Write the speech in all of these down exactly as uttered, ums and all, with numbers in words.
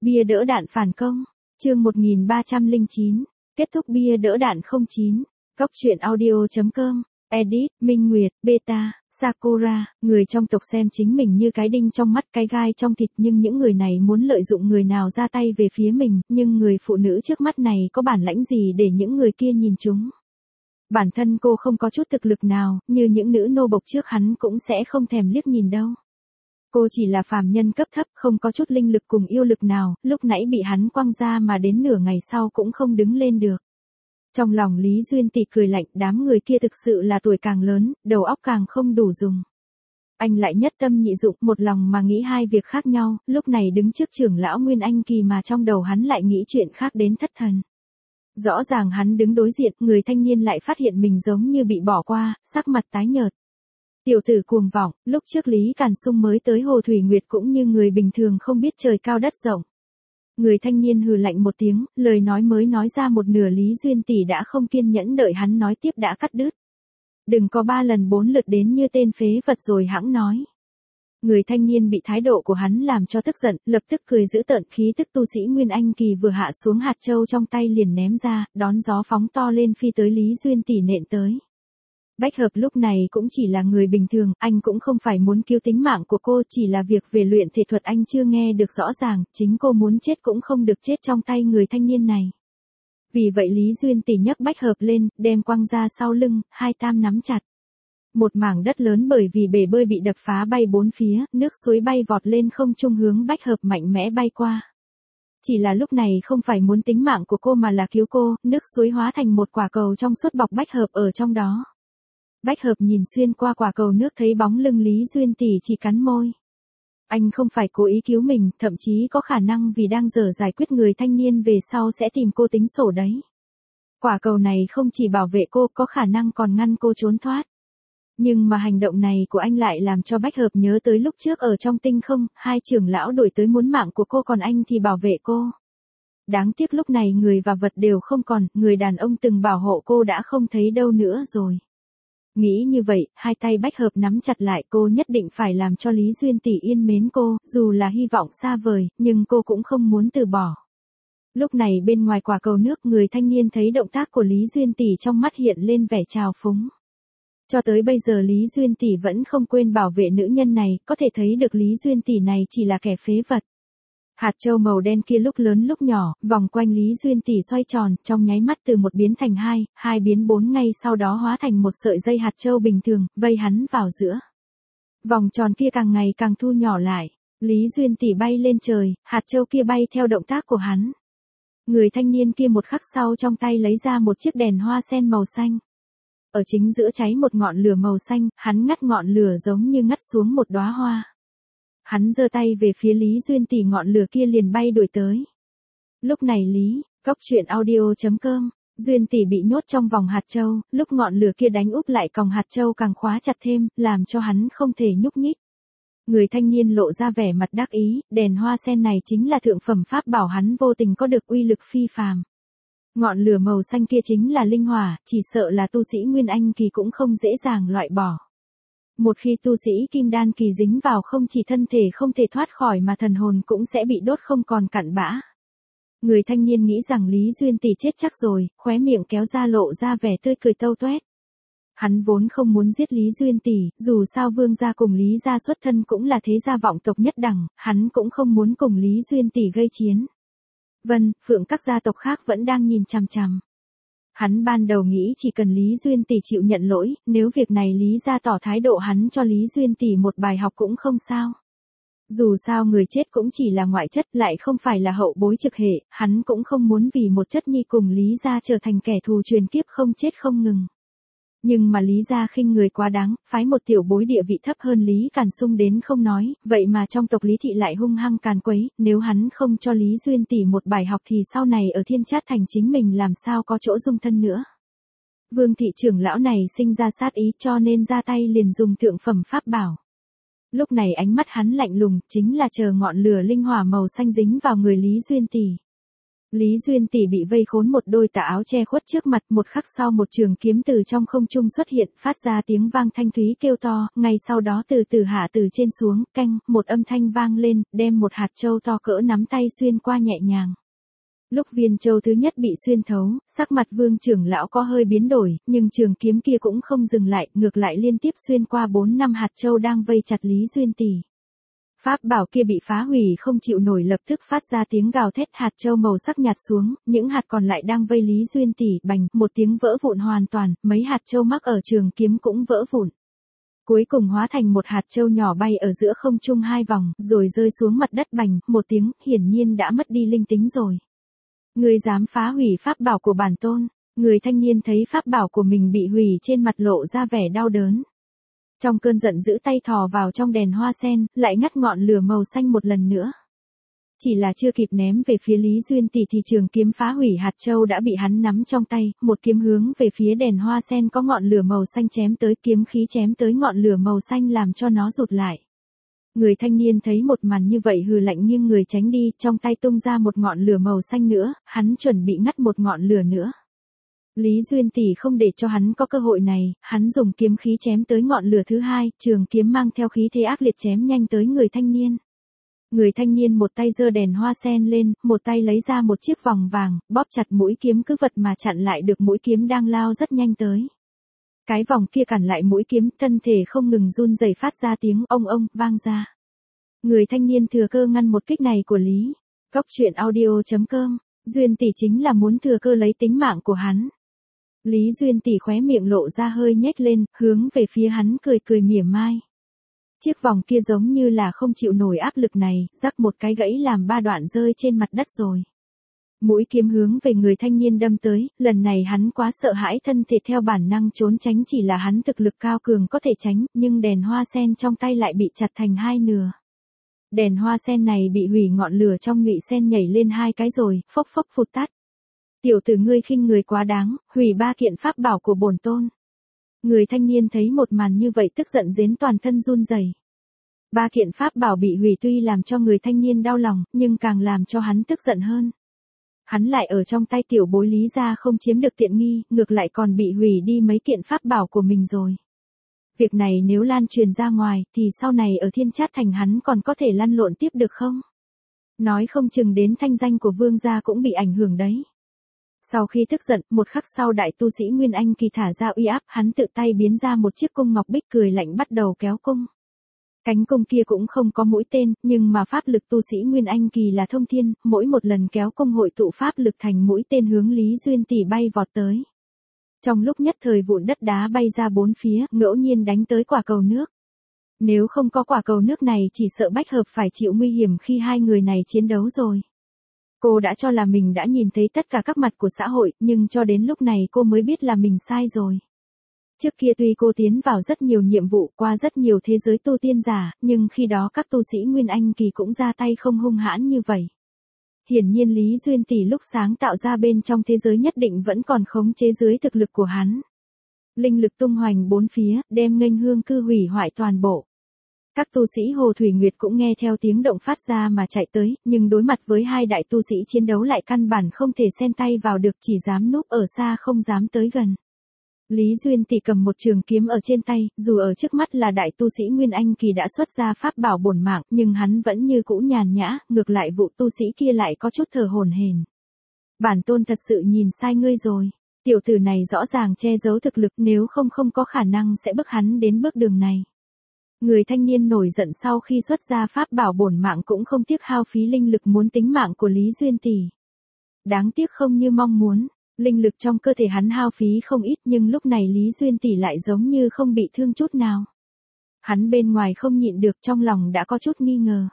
Bia đỡ đạn phản công. Chương một nghìn ba trăm lẻ chín. Kết thúc bia đỡ đạn không chín. Cóc truyện audio chấm com. Edit, Minh Nguyệt, Beta, Sakura, người trong tộc xem chính mình như cái đinh trong mắt, cái gai trong thịt, nhưng những người này muốn lợi dụng người nào ra tay về phía mình, nhưng người phụ nữ trước mắt này có bản lãnh gì để những người kia nhìn chúng. Bản thân cô không có chút thực lực nào, như những nữ nô bộc trước hắn cũng sẽ không thèm liếc nhìn đâu. Cô chỉ là phàm nhân cấp thấp, không có chút linh lực cùng yêu lực nào, lúc nãy bị hắn quăng ra mà đến nửa ngày sau cũng không đứng lên được. Trong lòng Lý Duyên Tỷ cười lạnh, đám người kia thực sự là tuổi càng lớn, đầu óc càng không đủ dùng. Anh lại nhất tâm nhị dụng, một lòng mà nghĩ hai việc khác nhau, lúc này đứng trước trưởng lão Nguyên Anh Kỳ mà trong đầu hắn lại nghĩ chuyện khác đến thất thần. Rõ ràng hắn đứng đối diện, người thanh niên lại phát hiện mình giống như bị bỏ qua, sắc mặt tái nhợt. Tiểu tử cuồng vọng, lúc trước Lý Càn Sung mới tới Hồ Thủy Nguyệt cũng như người bình thường không biết trời cao đất rộng. Người thanh niên hừ lạnh một tiếng, lời nói mới nói ra một nửa Lý Duyên Tỷ đã không kiên nhẫn đợi hắn nói tiếp đã cắt đứt. Đừng có ba lần bốn lượt đến như tên phế vật rồi hãng nói. Người thanh niên bị thái độ của hắn làm cho tức giận, lập tức cười giễu tợn, khí tức tu sĩ Nguyên Anh Kỳ vừa hạ xuống hạt châu trong tay liền ném ra, đón gió phóng to lên phi tới Lý Duyên Tỷ nện tới. Bách Hợp lúc này cũng chỉ là người bình thường, anh cũng không phải muốn cứu tính mạng của cô, chỉ là việc về luyện thể thuật anh chưa nghe được rõ ràng, chính cô muốn chết cũng không được chết trong tay người thanh niên này. Vì vậy Lý Duyên Tỷ nhấc Bách Hợp lên, đem quăng ra sau lưng, hai tam nắm chặt. Một mảng đất lớn bởi vì bể bơi bị đập phá bay bốn phía, nước suối bay vọt lên không trung hướng Bách Hợp mạnh mẽ bay qua. Chỉ là lúc này không phải muốn tính mạng của cô mà là cứu cô, nước suối hóa thành một quả cầu trong suốt bọc Bách Hợp ở trong đó. Bách Hợp nhìn xuyên qua quả cầu nước thấy bóng lưng Lý Duyên Tỷ chỉ cắn môi. Anh không phải cố ý cứu mình, thậm chí có khả năng vì đang dở giải quyết người thanh niên về sau sẽ tìm cô tính sổ đấy. Quả cầu này không chỉ bảo vệ cô, có khả năng còn ngăn cô trốn thoát. Nhưng mà hành động này của anh lại làm cho Bách Hợp nhớ tới lúc trước ở trong tinh không, hai trưởng lão đổi tới muốn mạng của cô còn anh thì bảo vệ cô. Đáng tiếc lúc này người và vật đều không còn, người đàn ông từng bảo hộ cô đã không thấy đâu nữa rồi. Nghĩ như vậy, hai tay Bách Hợp nắm chặt lại, cô nhất định phải làm cho Lý Duyên Tỷ yên mến cô, dù là hy vọng xa vời, nhưng cô cũng không muốn từ bỏ. Lúc này bên ngoài quả cầu nước, người thanh niên thấy động tác của Lý Duyên Tỷ trong mắt hiện lên vẻ trào phúng. Cho tới bây giờ Lý Duyên Tỷ vẫn không quên bảo vệ nữ nhân này, có thể thấy được Lý Duyên Tỷ này chỉ là kẻ phế vật. Hạt châu màu đen kia lúc lớn lúc nhỏ, vòng quanh Lý Duyên Tỷ xoay tròn, trong nháy mắt từ một biến thành hai, hai biến bốn, ngay sau đó hóa thành một sợi dây hạt châu bình thường, vây hắn vào giữa. Vòng tròn kia càng ngày càng thu nhỏ lại, Lý Duyên Tỷ bay lên trời, hạt châu kia bay theo động tác của hắn. Người thanh niên kia một khắc sau trong tay lấy ra một chiếc đèn hoa sen màu xanh. Ở chính giữa cháy một ngọn lửa màu xanh, hắn ngắt ngọn lửa giống như ngắt xuống một đóa hoa. Hắn giơ tay về phía Lý Duyên Tỷ, ngọn lửa kia liền bay đuổi tới. Lúc này Lý, Cóc truyện audio chấm com, Duyên Tỷ bị nhốt trong vòng hạt châu, lúc ngọn lửa kia đánh úp lại còng hạt châu càng khóa chặt thêm, làm cho hắn không thể nhúc nhích. Người thanh niên lộ ra vẻ mặt đắc ý, đèn hoa sen này chính là thượng phẩm pháp bảo hắn vô tình có được uy lực phi phàm. Ngọn lửa màu xanh kia chính là linh hỏa, chỉ sợ là tu sĩ Nguyên Anh Kỳ cũng không dễ dàng loại bỏ. Một khi tu sĩ Kim Đan Kỳ dính vào, không chỉ thân thể không thể thoát khỏi mà thần hồn cũng sẽ bị đốt không còn cặn bã. Người thanh niên nghĩ rằng Lý Duyên Tỷ chết chắc rồi, khóe miệng kéo ra lộ ra vẻ tươi cười tâu toét. Hắn vốn không muốn giết Lý Duyên Tỷ, dù sao Vương gia cùng Lý gia xuất thân cũng là thế gia vọng tộc nhất đẳng, hắn cũng không muốn cùng Lý Duyên Tỷ gây chiến. Vân, Phượng các gia tộc khác vẫn đang nhìn chằm chằm. Hắn ban đầu nghĩ chỉ cần Lý Duyên Tỷ chịu nhận lỗi, nếu việc này Lý gia tỏ thái độ hắn cho Lý Duyên Tỷ một bài học cũng không sao. Dù sao người chết cũng chỉ là ngoại chất, lại không phải là hậu bối trực hệ, hắn cũng không muốn vì một chất nhi cùng Lý gia trở thành kẻ thù truyền kiếp không chết không ngừng. Nhưng mà Lý gia khinh người quá đáng, phái một tiểu bối địa vị thấp hơn Lý Càn Sung đến không nói, vậy mà trong tộc Lý thị lại hung hăng càn quấy, nếu hắn không cho Lý Duyên Tỷ một bài học thì sau này ở Thiên Trát Thành chính mình làm sao có chỗ dung thân nữa. Vương thị trưởng lão này sinh ra sát ý cho nên ra tay liền dùng thượng phẩm pháp bảo. Lúc này ánh mắt hắn lạnh lùng, chính là chờ ngọn lửa linh hỏa màu xanh dính vào người Lý Duyên Tỷ. Lý Duyên Tỷ bị vây khốn một đôi tà áo che khuất trước mặt, một khắc sau một trường kiếm từ trong không trung xuất hiện, phát ra tiếng vang thanh thúy kêu to, ngay sau đó từ từ hạ từ trên xuống, canh, một âm thanh vang lên, đem một hạt châu to cỡ nắm tay xuyên qua nhẹ nhàng. Lúc viên châu thứ nhất bị xuyên thấu, sắc mặt Vương trưởng lão có hơi biến đổi, nhưng trường kiếm kia cũng không dừng lại, ngược lại liên tiếp xuyên qua bốn năm hạt châu đang vây chặt Lý Duyên Tỷ. Pháp bảo kia bị phá hủy không chịu nổi, lập tức phát ra tiếng gào thét, hạt châu màu sắc nhạt xuống, những hạt còn lại đang vây Lý Duyên Tỷ, bành, một tiếng vỡ vụn hoàn toàn, mấy hạt châu mắc ở trường kiếm cũng vỡ vụn. Cuối cùng hóa thành một hạt châu nhỏ bay ở giữa không trung hai vòng, rồi rơi xuống mặt đất, bành, một tiếng, hiển nhiên đã mất đi linh tính rồi. Người dám phá hủy pháp bảo của bản tôn? Người thanh niên thấy pháp bảo của mình bị hủy trên mặt lộ ra vẻ đau đớn. Trong cơn giận giữ tay thò vào trong đèn hoa sen, lại ngắt ngọn lửa màu xanh một lần nữa. Chỉ là chưa kịp ném về phía Lý Duyên Tỷ thì trường kiếm phá hủy hạt châu đã bị hắn nắm trong tay, một kiếm hướng về phía đèn hoa sen có ngọn lửa màu xanh chém tới, kiếm khí chém tới ngọn lửa màu xanh làm cho nó rụt lại. Người thanh niên thấy một màn như vậy hừ lạnh nghiêng người tránh đi, trong tay tung ra một ngọn lửa màu xanh nữa, hắn chuẩn bị ngắt một ngọn lửa nữa. Lý Duyên Tỷ không để cho hắn có cơ hội này, hắn dùng kiếm khí chém tới ngọn lửa thứ hai, trường kiếm mang theo khí thế ác liệt chém nhanh tới người thanh niên. Người thanh niên một tay giơ đèn hoa sen lên, một tay lấy ra một chiếc vòng vàng, bóp chặt mũi kiếm cứ vật mà chặn lại được mũi kiếm đang lao rất nhanh tới. Cái vòng kia cản lại mũi kiếm, thân thể không ngừng run rẩy phát ra tiếng ông ông vang ra. Người thanh niên thừa cơ ngăn một kích này của Lý. Góc truyện audio chấm com, Duyên Tỷ chính là muốn thừa cơ lấy tính mạng của hắn. Lý Duyên Tỷ khóe miệng lộ ra hơi nhếch lên, hướng về phía hắn cười cười mỉa mai. Chiếc vòng kia giống như là không chịu nổi áp lực này, rắc một cái gãy làm ba đoạn rơi trên mặt đất rồi. Mũi kiếm hướng về người thanh niên đâm tới, lần này hắn quá sợ hãi, thân thể theo bản năng trốn tránh, chỉ là hắn thực lực cao cường có thể tránh, nhưng đèn hoa sen trong tay lại bị chặt thành hai nửa. Đèn hoa sen này bị hủy, ngọn lửa trong nhụy sen nhảy lên hai cái rồi, phốc phốc phụt tắt. Tiểu tử ngươi khinh người quá đáng, hủy ba kiện pháp bảo của bổn tôn. Người thanh niên thấy một màn như vậy tức giận đến toàn thân run rẩy. Ba kiện pháp bảo bị hủy tuy làm cho người thanh niên đau lòng, nhưng càng làm cho hắn tức giận hơn. Hắn lại ở trong tay tiểu bối Lý gia không chiếm được tiện nghi, ngược lại còn bị hủy đi mấy kiện pháp bảo của mình rồi. Việc này nếu lan truyền ra ngoài, thì sau này ở Thiên Trát Thành hắn còn có thể lăn lộn tiếp được không? Nói không chừng đến thanh danh của Vương gia cũng bị ảnh hưởng đấy. Sau khi tức giận, một khắc sau đại tu sĩ Nguyên Anh Kỳ thả ra uy áp, hắn tự tay biến ra một chiếc cung ngọc bích, cười lạnh bắt đầu kéo cung. Cánh cung kia cũng không có mũi tên, nhưng mà pháp lực tu sĩ Nguyên Anh Kỳ là thông thiên, mỗi một lần kéo cung hội tụ pháp lực thành mũi tên hướng Lý Duyên Tỷ bay vọt tới. Trong lúc nhất thời vụn đất đá bay ra bốn phía, ngẫu nhiên đánh tới quả cầu nước. Nếu không có quả cầu nước này chỉ sợ Bách Hợp phải chịu nguy hiểm khi hai người này chiến đấu rồi. Cô đã cho là mình đã nhìn thấy tất cả các mặt của xã hội, nhưng cho đến lúc này cô mới biết là mình sai rồi. Trước kia tuy cô tiến vào rất nhiều nhiệm vụ, qua rất nhiều thế giới tu tiên giả, nhưng khi đó các tu sĩ Nguyên Anh Kỳ cũng ra tay không hung hãn như vậy. Hiển nhiên Lý Duyên Tỷ lúc sáng tạo ra bên trong thế giới nhất định vẫn còn khống chế dưới thực lực của hắn. Linh lực tung hoành bốn phía, đem nghênh hương cư hủy hoại toàn bộ. Các tu sĩ Hồ Thủy Nguyệt cũng nghe theo tiếng động phát ra mà chạy tới, nhưng đối mặt với hai đại tu sĩ chiến đấu lại căn bản không thể xen tay vào được, chỉ dám núp ở xa không dám tới gần. Lý Duyên Tỷ cầm một trường kiếm ở trên tay, dù ở trước mắt là đại tu sĩ Nguyên Anh Kỳ đã xuất ra pháp bảo bổn mạng, nhưng hắn vẫn như cũ nhàn nhã, ngược lại vụ tu sĩ kia lại có chút thở hổn hển. Bản tôn thật sự nhìn sai ngươi rồi. Tiểu tử này rõ ràng che giấu thực lực, nếu không không có khả năng sẽ bức hắn đến bước đường này. Người thanh niên nổi giận sau khi xuất ra pháp bảo bổn mạng cũng không tiếc hao phí linh lực muốn tính mạng của Lý Duyên Tỷ. Đáng tiếc không như mong muốn. Linh lực trong cơ thể hắn hao phí không ít, nhưng lúc này Lý Duyên Tỷ lại giống như không bị thương chút nào. Hắn bên ngoài không nhịn được, trong lòng đã có chút nghi ngờ.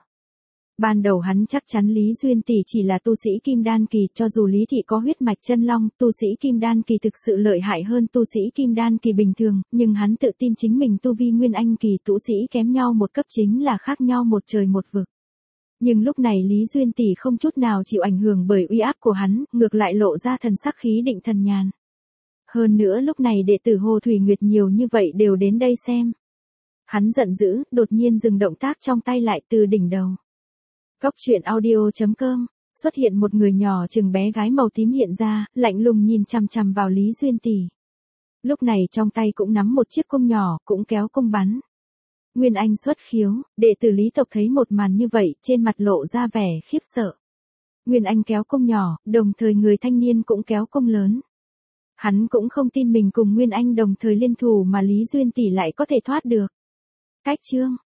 Ban đầu hắn chắc chắn Lý Duyên Tỷ chỉ là tu sĩ Kim Đan Kỳ, cho dù Lý Thị có huyết mạch chân long, tu sĩ Kim Đan Kỳ thực sự lợi hại hơn tu sĩ Kim Đan Kỳ bình thường, nhưng hắn tự tin chính mình tu vi Nguyên Anh Kỳ, tu sĩ kém nhau một cấp chính là khác nhau một trời một vực. Nhưng lúc này Lý Duyên Tỷ không chút nào chịu ảnh hưởng bởi uy áp của hắn, ngược lại lộ ra thần sắc khí định thần nhàn. Hơn nữa lúc này đệ tử Hồ Thủy Nguyệt nhiều như vậy đều đến đây xem. Hắn giận dữ, đột nhiên dừng động tác trong tay lại, từ đỉnh đầu. Góc truyện audio chấm com, Xuất hiện một người nhỏ chừng bé gái màu tím hiện ra, lạnh lùng nhìn chằm chằm vào Lý Duyên Tỷ. Lúc này trong tay cũng nắm một chiếc cung nhỏ, cũng kéo cung bắn. Nguyên Anh xuất khiếu, đệ tử Lý tộc thấy một màn như vậy, trên mặt lộ ra vẻ khiếp sợ. Nguyên Anh kéo cung nhỏ, đồng thời người thanh niên cũng kéo cung lớn. Hắn cũng không tin mình cùng Nguyên Anh đồng thời liên thủ mà Lý Duyên Tỷ lại có thể thoát được. Cách chương